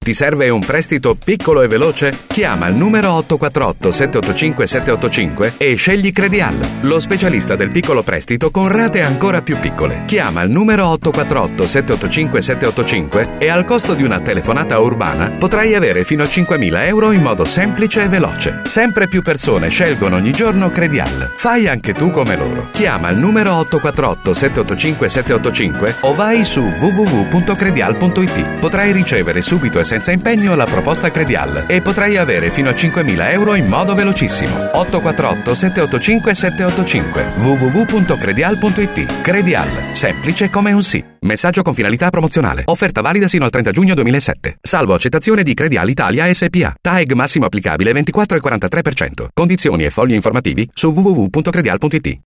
Ti serve un prestito piccolo e veloce? Chiama il numero 848 785 785 e scegli Credial, lo specialista del piccolo prestito con rate ancora più piccole. Chiama il numero 848 785 785 e al costo di una telefonata urbana potrai avere fino a 5.000 euro in modo semplice e veloce. Sempre più persone scelgono ogni giorno Credial. Fai anche tu come loro. Chiama il numero 848 785 785 o vai su www.credial.it. Potrai ricevere subito e senza impegno la proposta Credial e potrai avere fino a 5.000 euro in modo velocissimo. 848 785 785 www.credial.it. Credial, semplice come un sì. Messaggio con finalità promozionale. Offerta valida sino al 30 giugno 2007. Salvo accettazione di Credial Italia SPA. TAEG massimo applicabile 24 e 43%. Condizioni e fogli informativi su www.credial.it.